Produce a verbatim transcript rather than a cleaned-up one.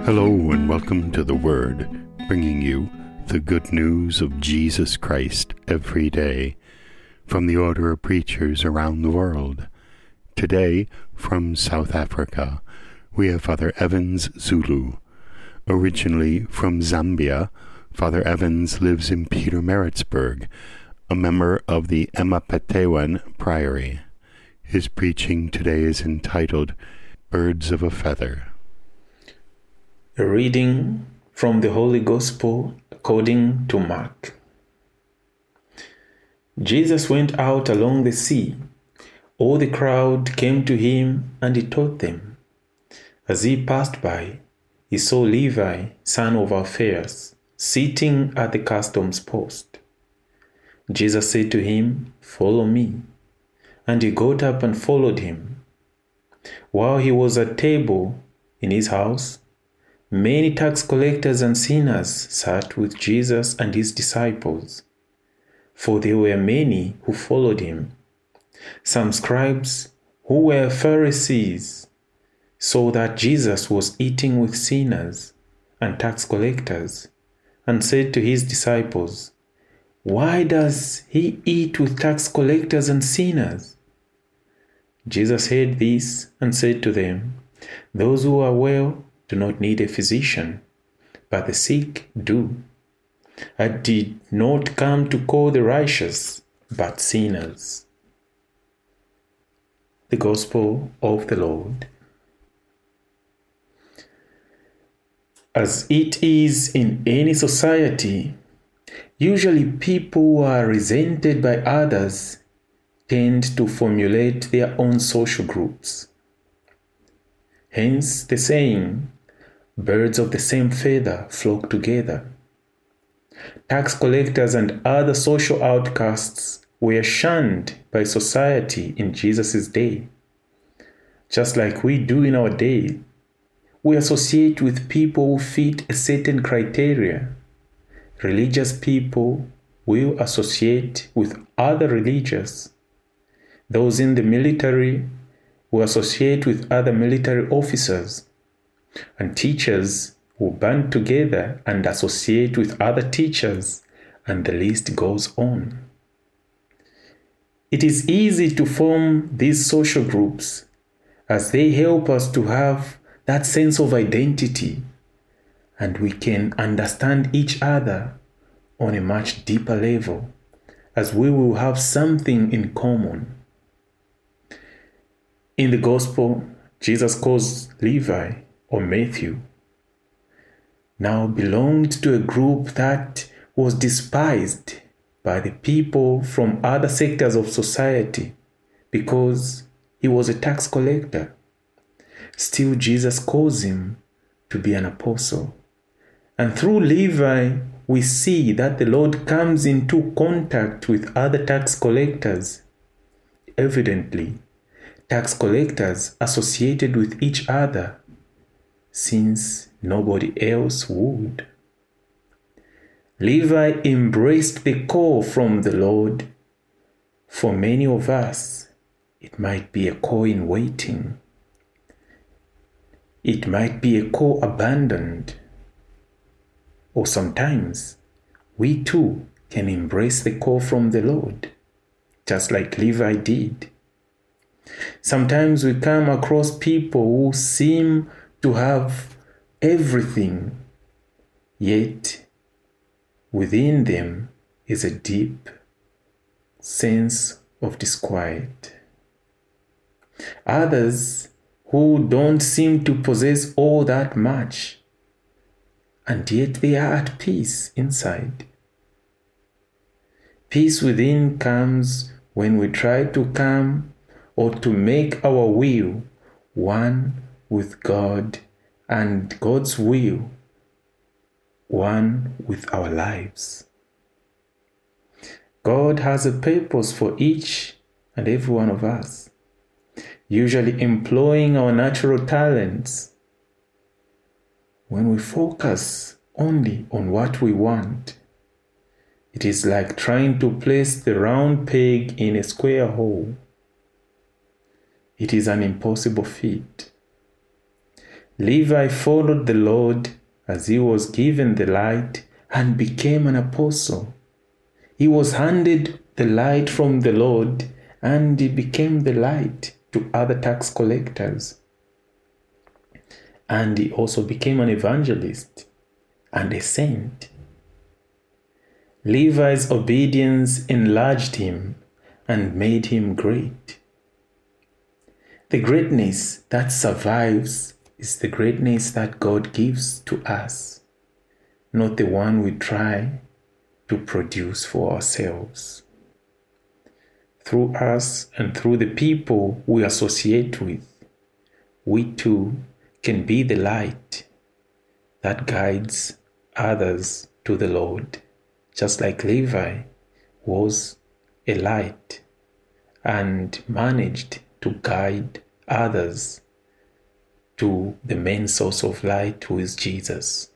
Hello and welcome to The Word, bringing you the good news of Jesus Christ every day from the Order of Preachers around the world. Today, from South Africa, we have Father Evans Zulu. Originally from Zambia, Father Evans lives in Pietermaritzburg, a member of the Emapetewan Priory. His preaching today is entitled Birds of a Feather. A reading from the Holy Gospel according to Mark. Jesus went out along the sea. All the crowd came to him, and he taught them. As he passed by, he saw Levi, son of Alphaeus, sitting at the customs post. Jesus said to him, "Follow me." And he got up and followed him. While he was at table in his house, many tax collectors and sinners sat with Jesus and his disciples, for there were many who followed him. Some scribes who were Pharisees saw that Jesus was eating with sinners and tax collectors, and said to his disciples, "Why does he eat with tax collectors and sinners?" Jesus heard this and said to them, "Those who are well do not need a physician, but the sick do. I did not come to call the righteous, but sinners." The Gospel of the Lord. As it is in any society, usually people who are resented by others tend to formulate their own social groups. Hence the saying, "Birds of the same feather flock together." Tax collectors and other social outcasts were shunned by society in Jesus' day. Just like we do in our day, we associate with people who fit a certain criteria. Religious people will associate with other religious. Those in the military will associate with other military officers, and teachers will band together and associate with other teachers, and the list goes on. It is easy to form these social groups as they help us to have that sense of identity, and we can understand each other on a much deeper level as we will have something in common. In the Gospel, Jesus calls Levi, or Matthew, now belonged to a group that was despised by the people from other sectors of society because he was a tax collector. Still, Jesus calls him to be an apostle. And through Levi, we see that the Lord comes into contact with other tax collectors. Evidently, tax collectors associated with each other, since nobody else would. Levi embraced the call from the Lord. For many of us, it might be a call in waiting. It might be a call abandoned. Or sometimes, we too can embrace the call from the Lord, just like Levi did. Sometimes we come across people who seem to have everything, yet within them is a deep sense of disquiet. Others who don't seem to possess all that much, and yet they are at peace inside. Peace within comes when we try to come or to make our will one with God and God's will one with our lives. God has a purpose for each and every one of us, usually employing our natural talents. When we focus only on what we want, it is like trying to place the round peg in a square hole. It is an impossible feat. Levi followed the Lord as he was given the light and became an apostle. He was handed the light from the Lord and he became the light to other tax collectors. And he also became an evangelist and a saint. Levi's obedience enlarged him and made him great. The greatness that survives is the greatness that God gives to us, not the one we try to produce for ourselves. Through us and through the people we associate with, we too can be the light that guides others to the Lord, just like Levi was a light and managed to guide others to the main source of light, who is Jesus.